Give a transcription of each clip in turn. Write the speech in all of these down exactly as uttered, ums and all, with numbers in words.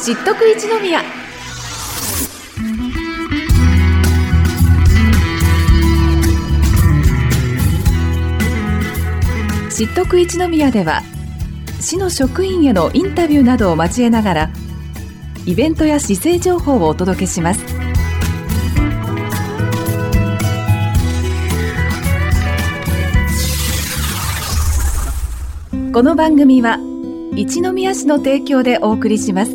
知っとく一宮。知っとく一宮では、市の職員へのインタビューなどを交えながら、イベントや市政情報をお届けします。この番組は一宮市の提供でお送りします。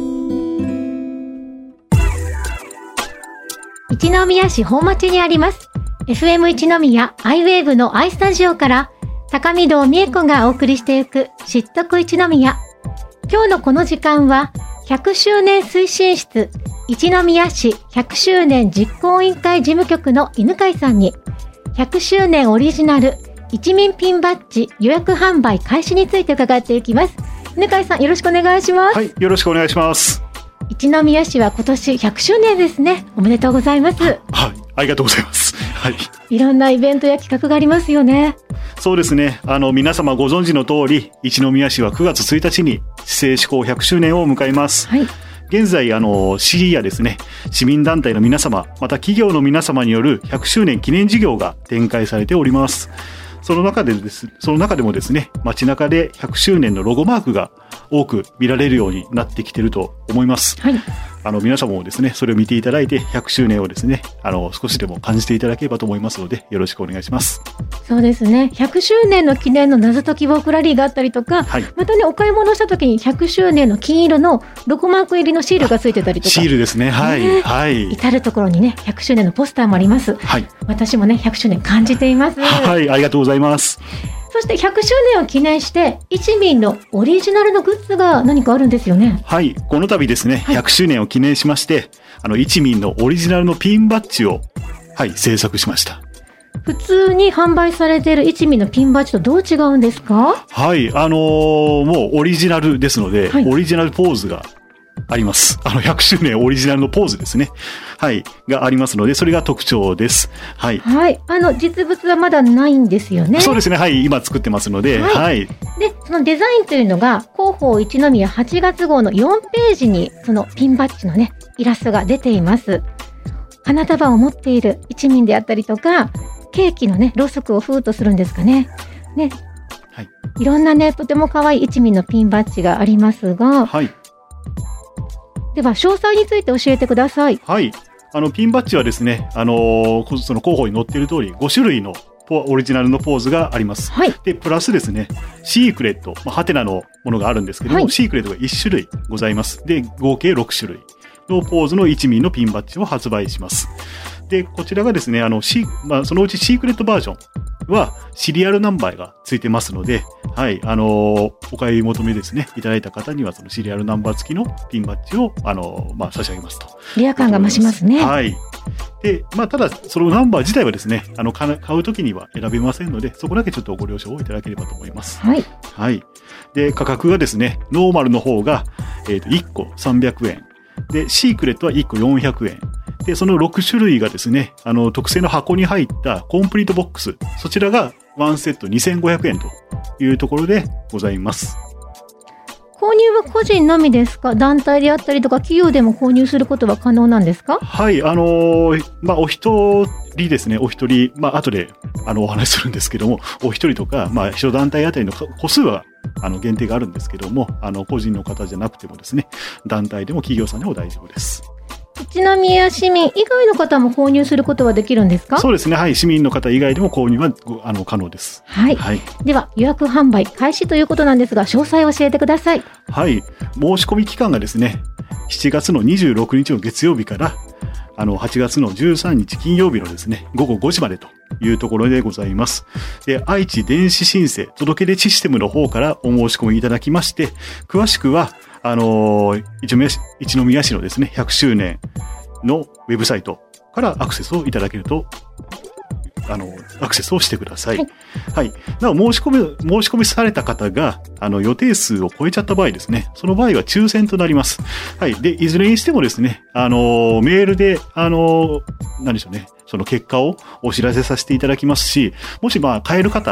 一宮市本町にあります エフエム 一宮アイウェーブの アイスタジオから高見堂美恵子がお送りしていく知っとく一宮。今日のこの時間はひゃくしゅうねん推進室一宮市ひゃくしゅうねん実行委員会事務局の犬飼さんにひゃくしゅうねんオリジナル一民ピンバッジ予約販売開始について伺っていきます。犬飼さん、よろしくお願いします。 はい、よろしくお願いします。 一宮市は今年ひゃくしゅうねんですね。おめでとうございます。はい、 ありがとうございます。はい。 いろんなイベントや企画がありますよね。 そうですね。あの、皆様ご存知の通り、一宮市はくがつついたちに市政施行ひゃくしゅうねんを迎えます。はい。現在、あの、市やですね、市民団体の皆様、また企業の皆様によるひゃくしゅうねん記念事業が展開されております。その中でです、その中でもですね、街中でひゃくしゅうねんのロゴマークが多く見られるようになってきていると思います。はい。あの、皆様もですね、それを見ていただいて、ひゃくしゅうねんをですね、あの、少しでも感じていただければと思いますので、よろしくお願いします。 そうですね。ひゃくしゅうねんの記念の謎解きウォークラリーがあったりとか、はい、またね、お買い物した時にひゃくしゅうねんの金色のロゴマーク入りのシールがついてたりとか。 シールですね。はい。ね、はい。 至るところにね、ひゃくしゅうねんのポスターもあります。はい。私もね、ひゃくしゅうねん感じています。 はい、ありがとうございます。 そしてひゃくしゅうねんを記念して一民のオリジナルのグッズが何かあるんですよね。 はい、この度ですね、はい、ひゃくしゅうねんを記念しまして、あの一民のオリジナルのピンバッジを、はい、制作しました。 普通に販売されている一民のピンバッジとどう違うんですか？ はい、あのー、もうオリジナルですので、はい、オリジナルポーズがあります。あのひゃくしゅうねんオリジナルのポーズですね。はい。がありますので、それが特徴です。はい。 はい。あの、実物はまだないんですよね。 そうですね。はい。今作ってますので、はい。はい、 で、そのデザインというのが、広報一宮はちがつ号のよんページに、そのピンバッジのね、イラストが出ています。花束を持っている一民であったりとか、ケーキのね、ろうそくをふーっとするんですかね。ね。はい。いろんなね、とても可愛い一民のピンバッジがありますが、はい。では、詳細について教えてください。 はい。あの、ピンバッジはですね、あのー、その広報に載っている通り、ごしゅるいのオリジナルのポーズがあります。はい。で、プラスですね、シークレット、まあ、ハテナのものがあるんですけども、はい、シークレットがいっしゅるいございます。で、合計ろくしゅるいのポーズの一民のピンバッジを発売します。で、こちらがですね、あの、シー、まあ、そのうちシークレットバージョンはシリアルナンバーがついてますので、はい、あのー、お買い求めですね、いただいた方にはそのシリアルナンバー付きのピンバッジを、あのー、まあ、差し上げますと。 レア感が増しますね。 はい。で、まあ、ただ、そのナンバー自体はですね、あの、買うときには選べませんので、そこだけちょっとご了承をいただければと思います。はい。はい。で、価格がですね、ノーマルの方が、えっと、いっこさんびゃくえん。で、シークレットはいっこよんひゃくえん。で、そのろくしゅるいがですね、あの、特製の箱に入ったコンプリートボックス。そちらがワンセットにせんごひゃくえんというところでございます。 購入は個人のみですか？団体であったりとか企業でも購入することは可能なんですか？ はい、あのー、まあ、お一人ですね、お一人、まあ、後で、あの、お話しするんですけども、お一人とか、まあ、一団体あたりの個数は、あの、限定があるんですけども、あの、個人の方じゃなくてもですね、団体でも企業さんでも大丈夫です。 一宮市民以外の方も購入することはできるんですか？ そうですね。はい。市民の方以外でも購入はあの可能です。 はい。はい、では予約販売開始ということなんですが、詳細を教えてください。 はい。申し込み期間がですね、しちがつのにじゅうろくにちの月曜日から、あの、はちがつのじゅうさんにち金曜日のですね、ごごごじまでというところでございます。で、愛知電子申請届け出システムの方からお申し込みいただきまして、詳しくは、あのー、一宮市、一宮市のですね、ひゃくしゅうねんのウェブサイトからアクセスをいただけると、あの、アクセスをしてください。はい。はい。なお、申し込み、申し込みされた方が、あの、予定数を超えちゃった場合ですね、その場合は抽選となります。はい。で、いずれにしてもですね、あの、メールで、あの、何でしょうね、その結果をお知らせさせていただきますし、もしまあ、買える方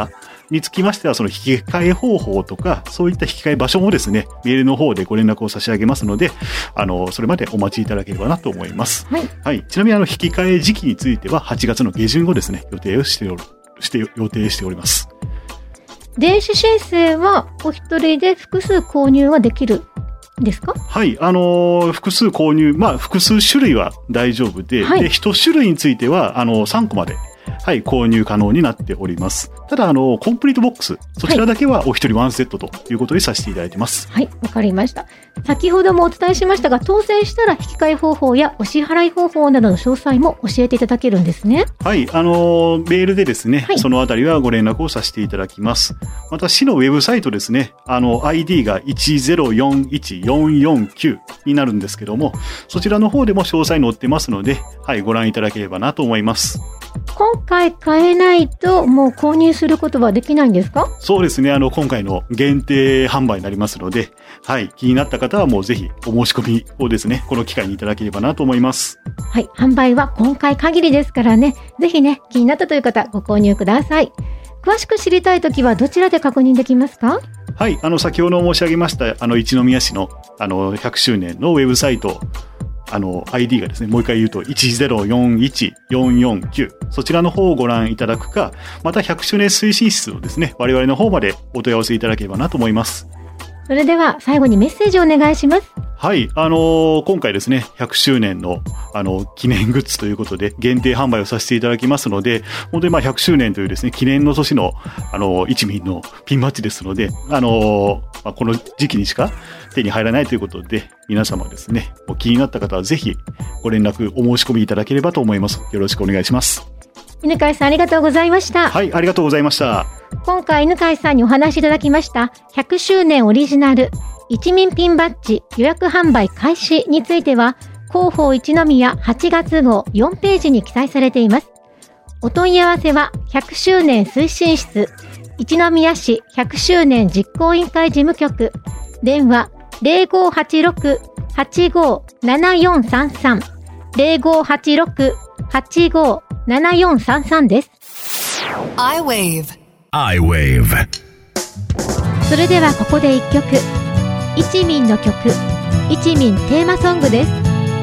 につきましては、その引き換え方法とか、そういった引き換え場所もですね、メールの方でご連絡を差し上げますので、あの、それまでお待ちいただければなと思います。はい。はい。ちなみに、あの、引き換え時期については、はちがつの下旬をですね、予定をしておる、して予定しております。 電子申請はお一人で複数購入はできるんですか？ はい、あのー、複数購入、まあ複数種類は大丈夫で、はい、で一種類についてはあのさんこまで、はい、購入可能になっております。ただあのコンプリートボックス、そちらだけはお一人ワンセットということにさせていただいてます。 はい、わかりました。先ほどもお伝えしましたが、当選したら引き換え方法やお支払い方法などの詳細も教えていただけるんですね。 はい、あのメールでですね、はい、そのあたりはご連絡をさせていただきます。また市のウェブサイトですね、あの アイディー がいちゼロよんいちよんよんきゅうになるんですけども、そちらの方でも詳細載ってますので、はい、ご覧いただければなと思います。 今回買えないともう購入することはできないんですか？ そうですね。あの、今回の限定販売になりますので、はい。気になった方はもうぜひお申し込みをですね、この機会にいただければなと思います。 はい。販売は今回限りですからね、ぜひね、気になったという方ご購入ください。詳しく知りたいときはどちらで確認できますか？ はい。あの、先ほど申し上げました、あの、一宮市の、あの、ひゃくしゅうねんのウェブサイト、あの アイディー がですね、もう一回言うといちゼロよんいちよんよんきゅう、そちらの方をご覧いただくか、またひゃくしゅうねん推進室をですね、我々の方までお問い合わせいただければなと思います。 それでは最後にメッセージをお願いします。 はい、あのー、今回ですね、ひゃくしゅうねんの、あの、記念グッズということで、限定販売をさせていただきますので、本当にまあひゃくしゅうねんというですね、記念の年の、あの、一民のピンバッジですので、あのー、まあ、この時期にしか手に入らないということで、皆様ですね、もう気になった方はぜひご連絡、お申し込みいただければと思います。よろしくお願いします。 犬飼さん、ありがとうございました。 はい、ありがとうございました。 今回犬飼さんにお話しいただきましたひゃくしゅうねんオリジナル一民ピンバッジ予約販売開始については、広報一宮はちがつ号よんページに記載されています。お問い合わせはひゃくしゅうねん推進室一宮市ひゃくしゅうねん実行委員会事務局、電話 ゼロごはちろく はちごななよんさんさん ゼロごはちろく はちごななよんさんさん です。 iWave iWave。 それではここで一曲、一民の曲、一民テーマソングです。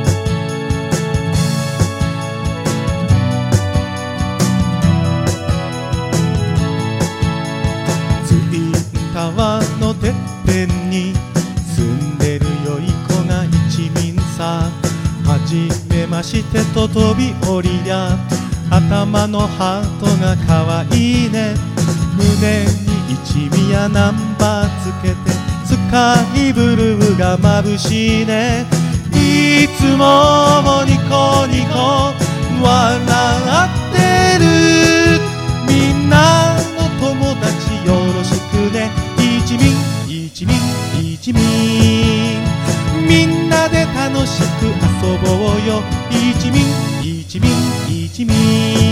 ツインタワーのてっぺんに住んでる良い子が一民さ。はじめましてと飛び降りや、頭のハートがかわいいね。胸に一宮ナンバーつけて、スカイブルーが眩しいね。いつもニコニコ笑ってる。みんなの友達よろしくね。一民一民一民、みんなで楽しく遊ぼうよ。一民一民一民。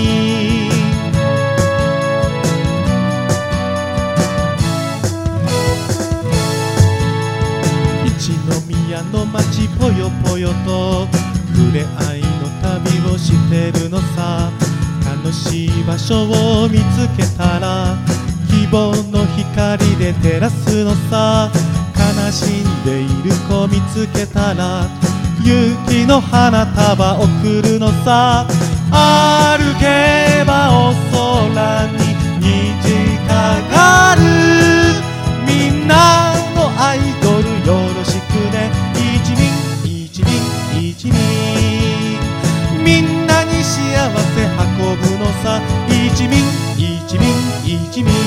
一宮の街ぽよぽよと触れ合いの旅をしてるのさ。楽しい場所を見つけたら希望の光で照らすのさ。悲しんでいる子見つけたら勇気の花束贈るのさ。歩けばお空に虹かかる。みんなのアイドルよろしくね。一民一民一民、みんなに幸せ運ぶのさ。一民一民一民。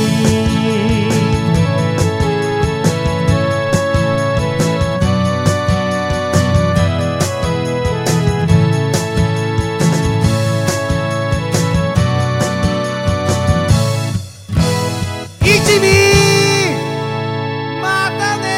一民、またね。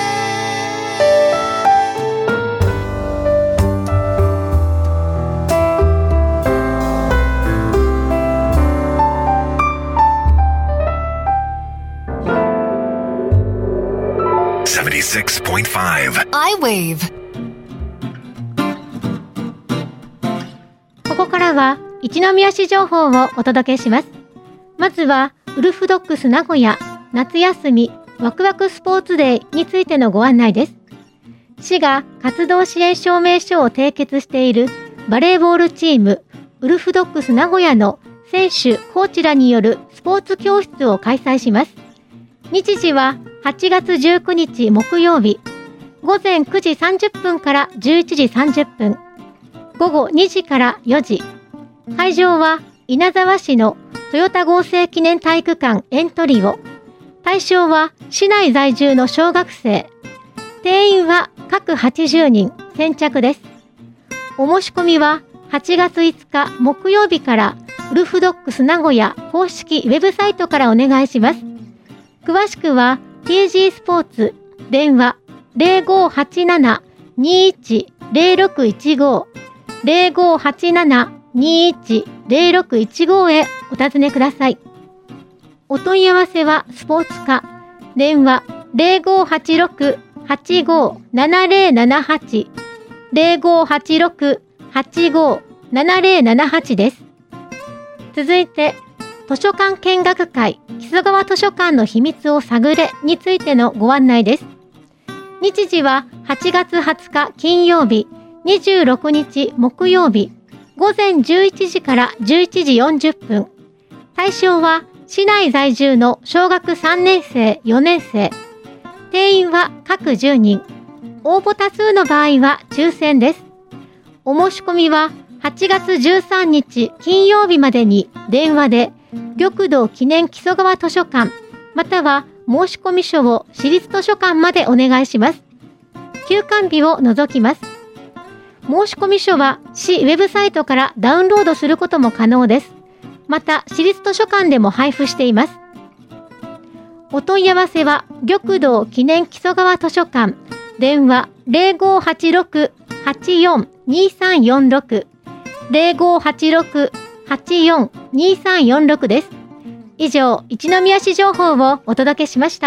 セブンティシックスポイントファイブ iWave。 ここからは一宮市情報をお届けします。まずはウルフドッグス名古屋夏休みワクワクスポーツデーについてのご案内です。市が活動支援証明書を締結しているバレーボールチームウルフドッグス名古屋の選手、コーチらによるスポーツ教室を開催します。日時ははちがつじゅうくにち木曜日、ごぜんくじさんじゅっぷんからじゅういちじさんじゅっぷん、ごごにじからよじ。会場は稲沢市のトヨタ合成記念体育館エントリオ。対象は市内在住の小学生。定員は各はちじゅうにん、先着です。お申し込みははちがついつか木曜日からウルフドッグス名古屋公式ウェブサイトからお願いします。詳しくは ティージー スポーツ電話 ゼロごはちなな にいち ゼロろくいちご ゼロごはちなな にいち ゼロろくいちご へお尋ねください。お問い合わせはスポーツ課電話 ゼロごはちろく はちご ななゼロななはち ゼロごはちろく はちご ななゼロななはちです。続いて図書館見学会木曽川図書館の秘密を探れについてのご案内です。日時ははちがつはつか金曜日、にじゅうろくにち木曜日、ごぜんじゅういちじからじゅういちじよんじゅっぷん。対象は市内在住の小学さんねんせい、よねんせい。定員は各じゅうにん。応募多数の場合は抽選です。お申し込みははちがつじゅうさんにち金曜日までに電話で玉堂記念木曽川図書館または申し込み書を市立図書館までお願いします。休館日を除きます。申し込み書は市ウェブサイトからダウンロードすることも可能です。また市立図書館でも配布しています。お問い合わせは玉堂記念木曽川図書館電話 ゼロごはちろく はちよん にさんよんろく ゼロごはちろく はちよん にさんよんろく です。以上、一宮市情報をお届けしました。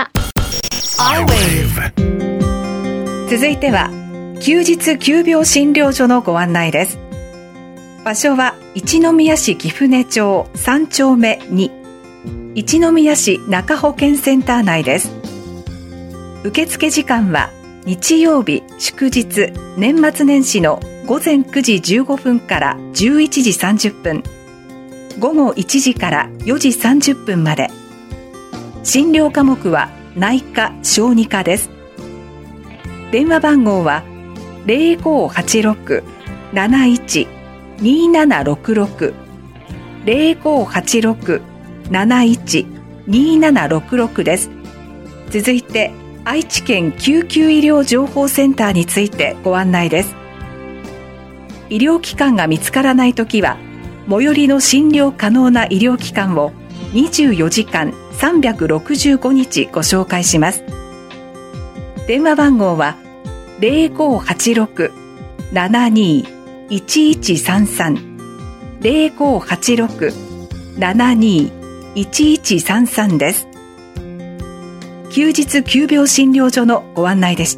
続いては休日急病診療所のご案内です。場所は一宮市貴船町さんちょうめに、一宮市中保健センター内です。受付時間は日曜日、祝日、年末年始のごぜんくじじゅうごふんからじゅういちじさんじゅっぷん、ごごいちじからよじさんじゅっぷんまで。診療科目は内科・小児科です。電話番号は ゼロごはちろく なないち にななろくろく ゼロごはちろく なないち にななろくろく です。続いて愛知県救急医療情報センターについてご案内です。医療機関が見つからないときは最寄りの診療可能な医療機関をにじゅうよじかんさんびゃくろくじゅうごにちご紹介します。電話番号は ゼロごはちろく ななにいちいちさんさん ゼロごはちろく ななにいちいちさんさん です。休日急病診療所のご案内でした。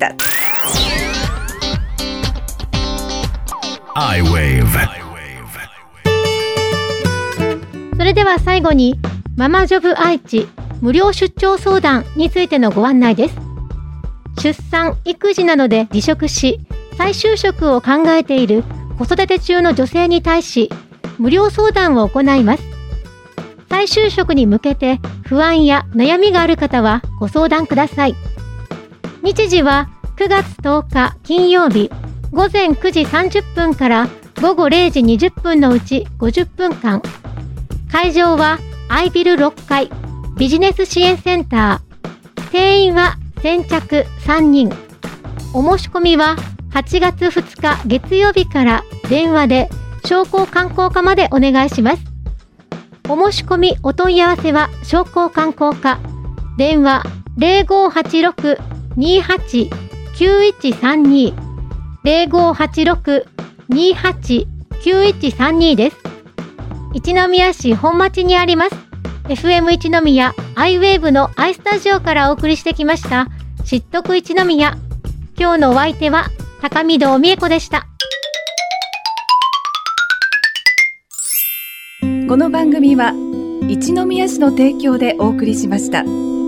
アイウェーブ。 それでは最後にママジョブ愛知無料出張相談についてのご案内です。出産・育児などで離職し再就職を考えている子育て中の女性に対し無料相談を行います。再就職に向けて不安や悩みがある方はご相談ください。日時はくがつとおか金曜日ごぜんくじさんじゅっぷんからごごれいじにじゅっぷんのうちごじゅっぷんかん。会場はアイビルろっかいビジネス支援センター。定員は先着さんにん。お申し込みははちがつふつか月曜日から電話で商工観光課までお願いします。お申し込みお問い合わせは商工観光課電話 ゼロごはちろく にはち きゅういちさんに ゼロごはちろく にはち きゅういちさんに です。一宮市本町にあります エフエム 一宮アイウェーブのアイスタジオからお送りしてきました知っとく一宮。今日のお相手は高見堂美恵子でした。 この番組は一宮市の提供でお送りしました。